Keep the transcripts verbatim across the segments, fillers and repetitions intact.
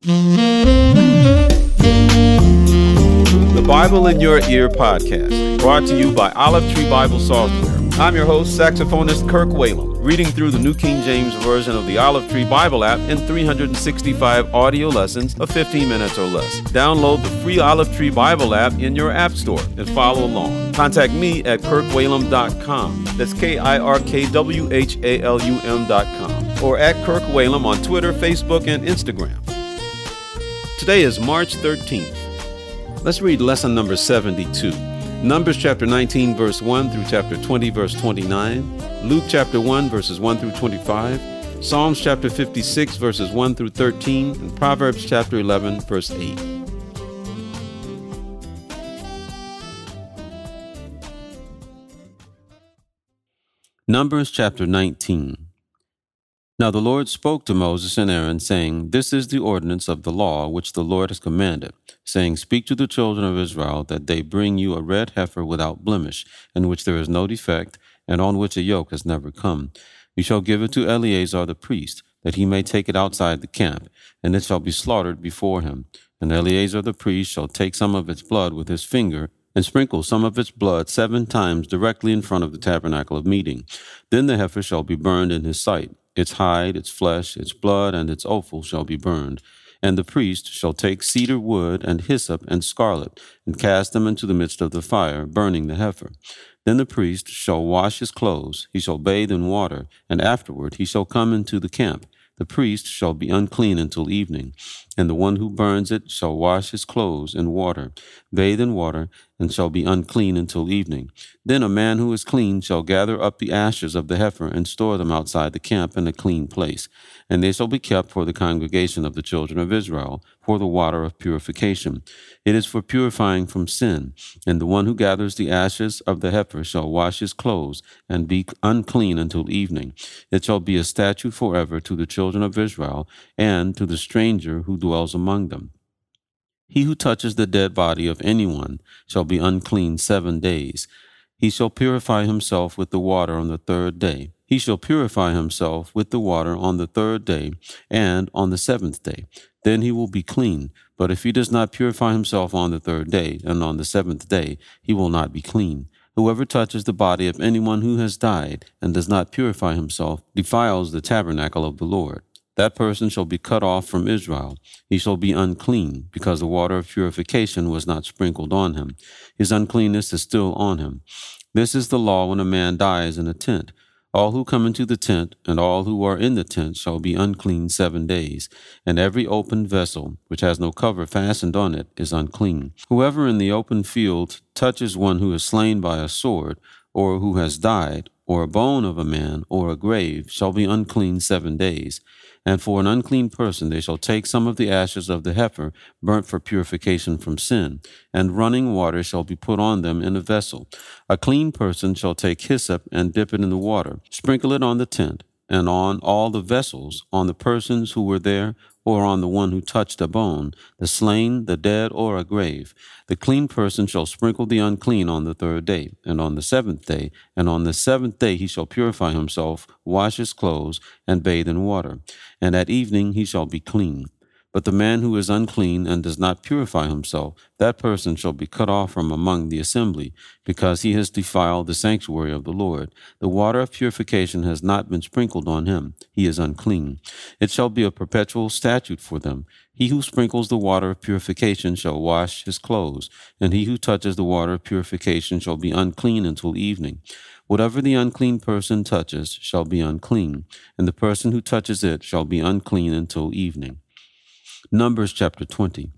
The Bible in Your Ear podcast, brought to you by Olive Tree Bible Software. I'm your host, saxophonist Kirk Whalum, reading through the New King James Version of the Olive Tree Bible app in three hundred sixty-five audio lessons of fifteen minutes or less. Download the free Olive Tree Bible app in your app store and follow along. Contact me at kirk whalum dot com. That's K I R K W H A L U M dot com. Or at Kirk Whalum on Twitter, Facebook, and Instagram. Today is March thirteenth. Let's read lesson number seventy-two. Numbers chapter nineteen, verse one through chapter twenty, verse twenty-nine. Luke chapter one, verses one through twenty-five. Psalms chapter fifty-six, verses one through thirteen. And Proverbs chapter eleven, verse eight. Numbers chapter nineteen. Now the Lord spoke to Moses and Aaron, saying, This is the ordinance of the law which the Lord has commanded, saying, Speak to the children of Israel, that they bring you a red heifer without blemish, in which there is no defect, and on which a yoke has never come. You shall give it to Eleazar the priest, that he may take it outside the camp, and it shall be slaughtered before him. And Eleazar the priest shall take some of its blood with his finger, and sprinkle some of its blood seven times directly in front of the tabernacle of meeting. Then the heifer shall be burned in his sight. Its hide, its flesh, its blood, and its offal shall be burned. And the priest shall take cedar wood and hyssop and scarlet, and cast them into the midst of the fire, burning the heifer. Then the priest shall wash his clothes, he shall bathe in water, and afterward he shall come into the camp. The priest shall be unclean until evening, and the one who burns it shall wash his clothes in water, bathe in water, and shall be unclean until evening. Then a man who is clean shall gather up the ashes of the heifer and store them outside the camp in a clean place, and they shall be kept for the congregation of the children of Israel, for the water of purification. It is for purifying from sin, and the one who gathers the ashes of the heifer shall wash his clothes and be unclean until evening. It shall be a statute forever to the children of Israel and to the stranger who dwells among them. He who touches the dead body of anyone shall be unclean seven days. He shall purify himself with the water on the third day. He shall purify himself with the water on the third day and on the seventh day. Then he will be clean. But if he does not purify himself on the third day and on the seventh day, he will not be clean. Whoever touches the body of anyone who has died and does not purify himself defiles the tabernacle of the Lord. That person shall be cut off from Israel. He shall be unclean, because the water of purification was not sprinkled on him. His uncleanness is still on him. This is the law when a man dies in a tent. All who come into the tent and all who are in the tent shall be unclean seven days, and every open vessel, which has no cover fastened on it, is unclean. Whoever in the open field touches one who is slain by a sword, or who has died, or a bone of a man, or a grave, shall be unclean seven days. And for an unclean person they shall take some of the ashes of the heifer, burnt for purification from sin, and running water shall be put on them in a vessel. A clean person shall take hyssop and dip it in the water, sprinkle it on the tent, and on all the vessels, on the persons who were there, or on the one who touched a bone, the slain, the dead, or a grave. The clean person shall sprinkle the unclean on the third day, and on the seventh day, and on the seventh day he shall purify himself, wash his clothes, and bathe in water. And at evening he shall be clean. But the man who is unclean and does not purify himself, that person shall be cut off from among the assembly, because he has defiled the sanctuary of the Lord. The water of purification has not been sprinkled on him. He is unclean. It shall be a perpetual statute for them. He who sprinkles the water of purification shall wash his clothes, and he who touches the water of purification shall be unclean until evening. Whatever the unclean person touches shall be unclean, and the person who touches it shall be unclean until evening. Numbers chapter twenty.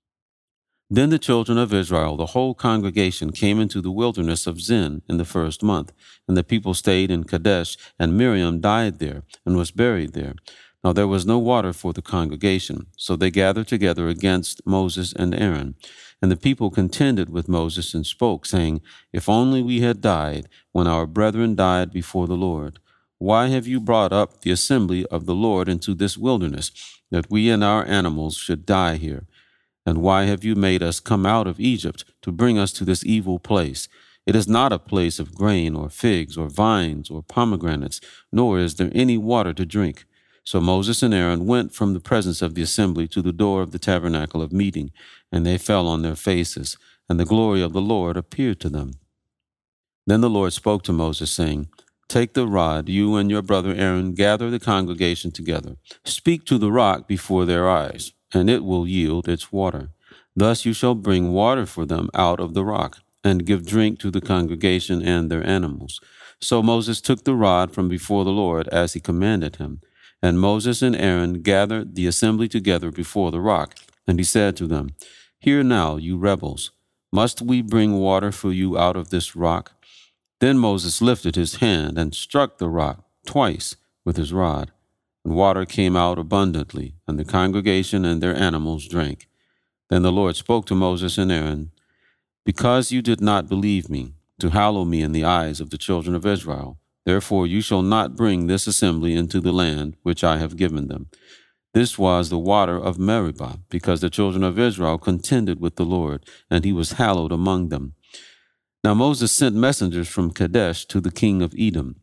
Then the children of Israel, the whole congregation, came into the wilderness of Zin in the first month, and the people stayed in Kadesh, and Miriam died there and was buried there. Now there was no water for the congregation, so they gathered together against Moses and Aaron. And the people contended with Moses and spoke, saying, If only we had died when our brethren died before the Lord. Why have you brought up the assembly of the Lord into this wilderness, that we and our animals should die here? And why have you made us come out of Egypt to bring us to this evil place? It is not a place of grain or figs or vines or pomegranates, nor is there any water to drink. So Moses and Aaron went from the presence of the assembly to the door of the tabernacle of meeting, and they fell on their faces, and the glory of the Lord appeared to them. Then the Lord spoke to Moses, saying, Take the rod, you and your brother Aaron, gather the congregation together. Speak to the rock before their eyes, and it will yield its water. Thus you shall bring water for them out of the rock, and give drink to the congregation and their animals. So Moses took the rod from before the Lord, as he commanded him. And Moses and Aaron gathered the assembly together before the rock, and he said to them, Hear now, you rebels, must we bring water for you out of this rock? Then Moses lifted his hand and struck the rock twice with his rod, and water came out abundantly, and the congregation and their animals drank. Then the Lord spoke to Moses and Aaron, Because you did not believe me, to hallow me in the eyes of the children of Israel, therefore you shall not bring this assembly into the land which I have given them. This was the water of Meribah, because the children of Israel contended with the Lord, and he was hallowed among them. Now Moses sent messengers from Kadesh to the king of Edom.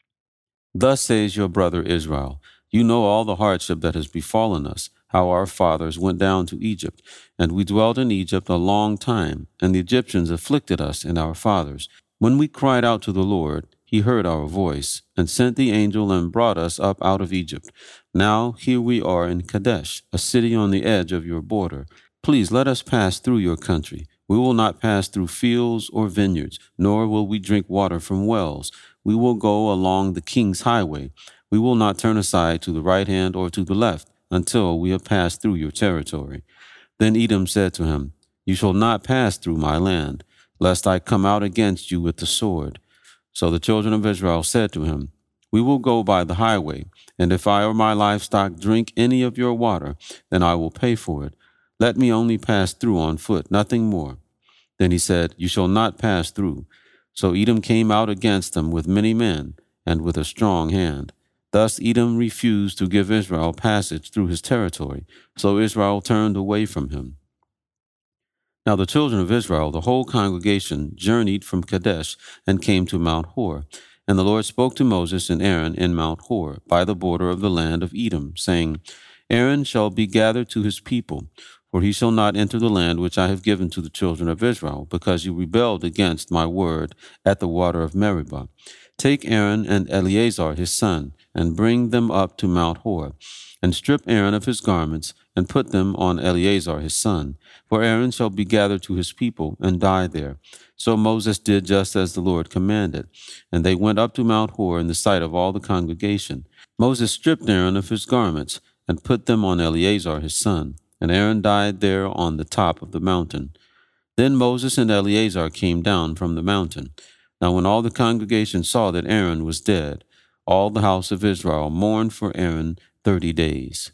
Thus says your brother Israel, You know all the hardship that has befallen us, how our fathers went down to Egypt, and we dwelt in Egypt a long time, and the Egyptians afflicted us and our fathers. When we cried out to the Lord, he heard our voice, and sent the angel and brought us up out of Egypt. Now here we are in Kadesh, a city on the edge of your border. Please let us pass through your country. We will not pass through fields or vineyards, nor will we drink water from wells. We will go along the king's highway. We will not turn aside to the right hand or to the left until we have passed through your territory. Then Edom said to him, You shall not pass through my land, lest I come out against you with the sword. So the children of Israel said to him, We will go by the highway, and if I or my livestock drink any of your water, then I will pay for it. Let me only pass through on foot, nothing more. Then he said, You shall not pass through. So Edom came out against them with many men and with a strong hand. Thus Edom refused to give Israel passage through his territory, so Israel turned away from him. Now the children of Israel, the whole congregation, journeyed from Kadesh and came to Mount Hor. And the Lord spoke to Moses and Aaron in Mount Hor, by the border of the land of Edom, saying, Aaron shall be gathered to his people, for he shall not enter the land which I have given to the children of Israel, because you rebelled against my word at the water of Meribah. Take Aaron and Eleazar his son, and bring them up to Mount Hor, and strip Aaron of his garments, and put them on Eleazar his son. For Aaron shall be gathered to his people, and die there. So Moses did just as the Lord commanded, and they went up to Mount Hor in the sight of all the congregation. Moses stripped Aaron of his garments, and put them on Eleazar his son, and Aaron died there on the top of the mountain. Then Moses and Eleazar came down from the mountain. Now when all the congregation saw that Aaron was dead, all the house of Israel mourned for Aaron thirty days.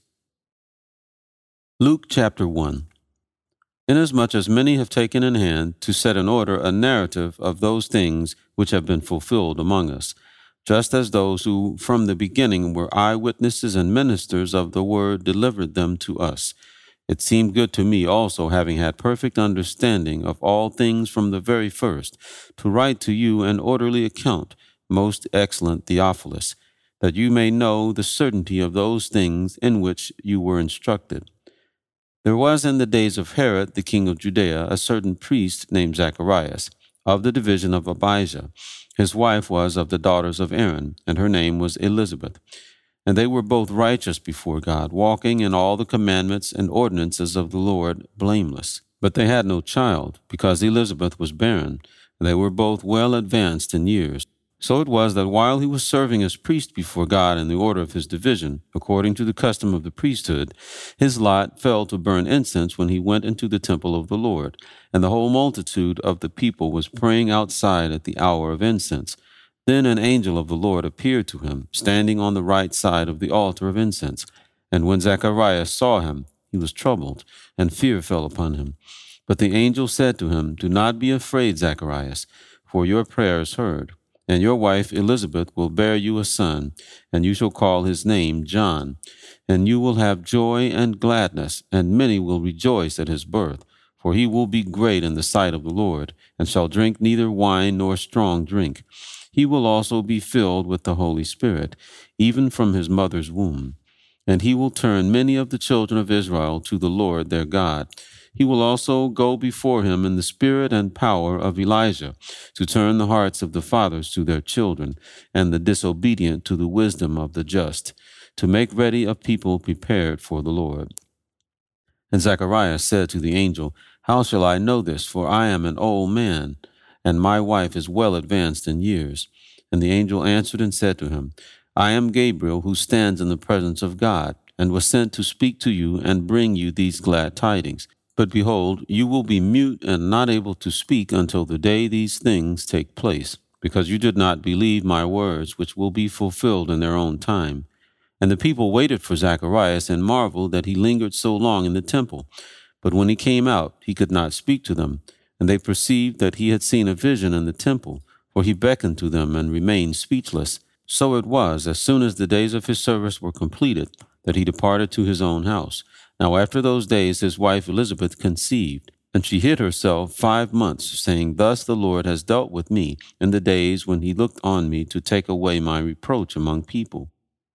Luke chapter one. Inasmuch as many have taken in hand to set in order a narrative of those things which have been fulfilled among us, just as those who from the beginning were eyewitnesses and ministers of the word delivered them to us. It seemed good to me also, having had perfect understanding of all things from the very first, to write to you an orderly account, most excellent Theophilus, that you may know the certainty of those things in which you were instructed. There was in the days of Herod, the king of Judea, a certain priest named Zacharias, of the division of Abijah. His wife was of the daughters of Aaron, and her name was Elizabeth. And they were both righteous before God, walking in all the commandments and ordinances of the Lord blameless. But they had no child, because Elizabeth was barren, and they were both well advanced in years. So it was that while he was serving as priest before God in the order of his division, according to the custom of the priesthood, his lot fell to burn incense when he went into the temple of the Lord. And the whole multitude of the people was praying outside at the hour of incense. Then an angel of the Lord appeared to him, standing on the right side of the altar of incense. And when Zacharias saw him, he was troubled, and fear fell upon him. But the angel said to him, Do not be afraid, Zacharias, for your prayer is heard. And your wife Elizabeth will bear you a son, and you shall call his name John. And you will have joy and gladness, and many will rejoice at his birth. For he will be great in the sight of the Lord, and shall drink neither wine nor strong drink. He will also be filled with the Holy Spirit, even from his mother's womb. and he will turn many of the children of Israel to the Lord their God. He will also go before him in the spirit and power of Elijah, to turn the hearts of the fathers to their children, and the disobedient to the wisdom of the just, to make ready a people prepared for the Lord. And Zechariah said to the angel, How shall I know this? For I am an old man, and my wife is well advanced in years. And the angel answered and said to him, I am Gabriel, who stands in the presence of God, and was sent to speak to you and bring you these glad tidings. But behold, you will be mute and not able to speak until the day these things take place, because you did not believe my words, which will be fulfilled in their own time. And the people waited for Zacharias and marveled that he lingered so long in the temple. But when he came out, he could not speak to them, and they perceived that he had seen a vision in the temple, for he beckoned to them and remained speechless. So it was, as soon as the days of his service were completed, that he departed to his own house. Now after those days his wife Elizabeth conceived, and she hid herself five months, saying, Thus the Lord has dealt with me in the days when he looked on me to take away my reproach among people.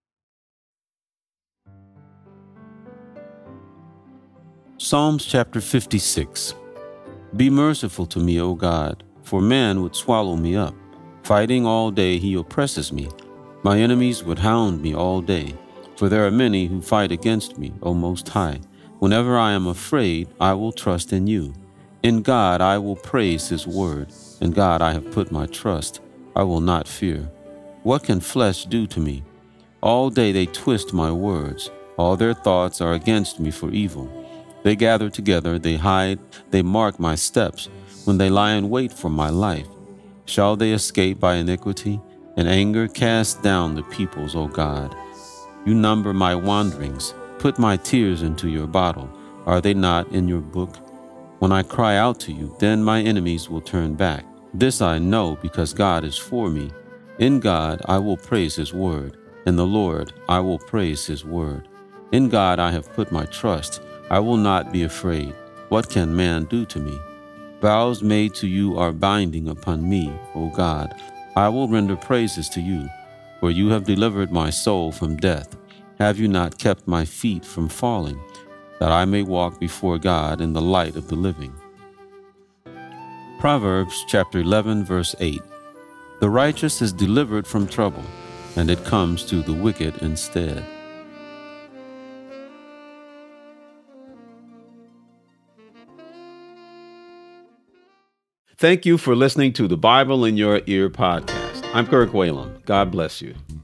Psalms chapter fifty-six. Be merciful to me, O God, for man would swallow me up. Fighting all day he oppresses me. My enemies would hound me all day, for there are many who fight against me, O Most High. Whenever I am afraid, I will trust in you. In God I will praise his word. In God I have put my trust. I will not fear. What can flesh do to me? All day they twist my words. All their thoughts are against me for evil. They gather together, they hide, they mark my steps, when they lie in wait for my life. Shall they escape by iniquity? In anger cast down the peoples, O God. You number my wanderings. Put my tears into your bottle. Are they not in your book? When I cry out to you, then my enemies will turn back. This I know, because God is for me. In God I will praise his word. In the Lord I will praise his word. In God I have put my trust. I will not be afraid. What can man do to me? Vows made to you are binding upon me, O God. I will render praises to you, for you have delivered my soul from death. Have you not kept my feet from falling, that I may walk before God in the light of the living? Proverbs chapter eleven, verse eight. The righteous is delivered from trouble, and it comes to the wicked instead. Thank you for listening to the Bible in Your Ear podcast. I'm Kirk Whalum. God bless you.